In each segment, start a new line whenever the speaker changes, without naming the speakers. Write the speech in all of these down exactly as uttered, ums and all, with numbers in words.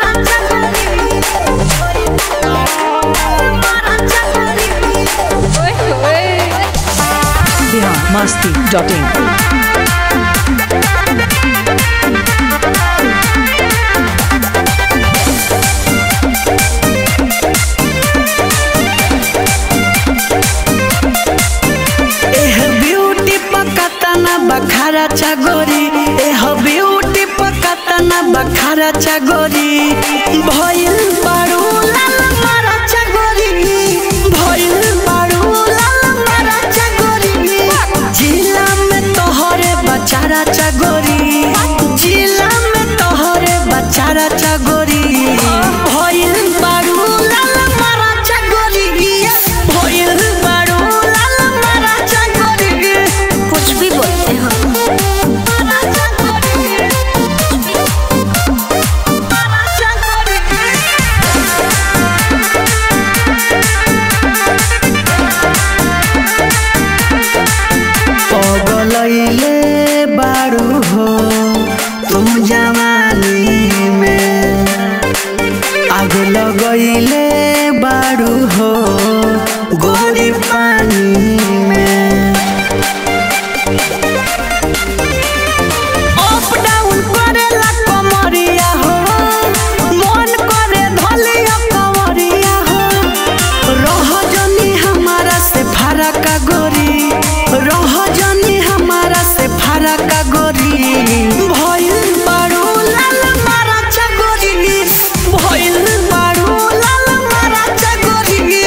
Bihar Masti dot इन।
बखारा चागोरी एह beauty पकतना बखारा चागोरी भइल बारू लाल मारा चागोरी भइल बारू लाल मारा चागोरी जिला में तोहरे बचारा चागोरी जिला में तोहरे बचारा चागोरी भइल बारू लाल मारा चागोरी भइल बारू लाल मारा चागोरी कुछ भी बोलते हैं पगलैले बारू हो तुम जवानी में आग लगैले बारू हो गोरी पानी में अप डाउन करेला कमरिया हो मन करे धलिया कमरिया हो रह जनी हमारा से फरक गोरी रह जनी हमारा से फरक गोरी भइल बारू लाल मारा चगोरी भइल बारू लाल मारा चगोरी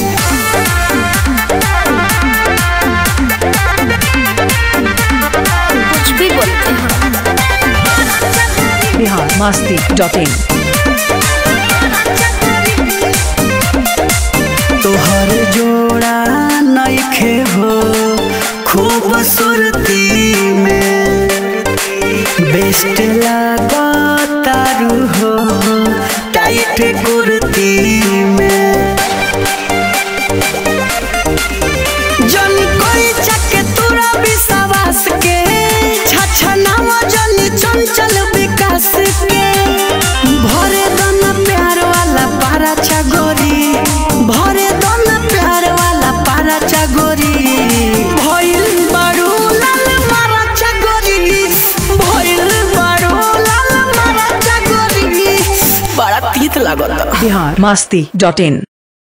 कुछ भी बोलते हैं
बिहार मस्ती डॉट इन।
तोहर जोड़ा नइखे हो खूबसूरती में बेस्ट लागतारू हो टाइट कुर्ती में जन कोई चके तोरा विश्वास के छछनावा जन चंचल विकास के भरे दन प्यार वाला पारा चागोरी भरे दन प्यार वाला पारा चागोरी भइल बारू लाल मारा चागोरी भइल बारू लाल मारा चागोरी बड़ा तीत लागत।
बिहार मस्ती डॉट इन।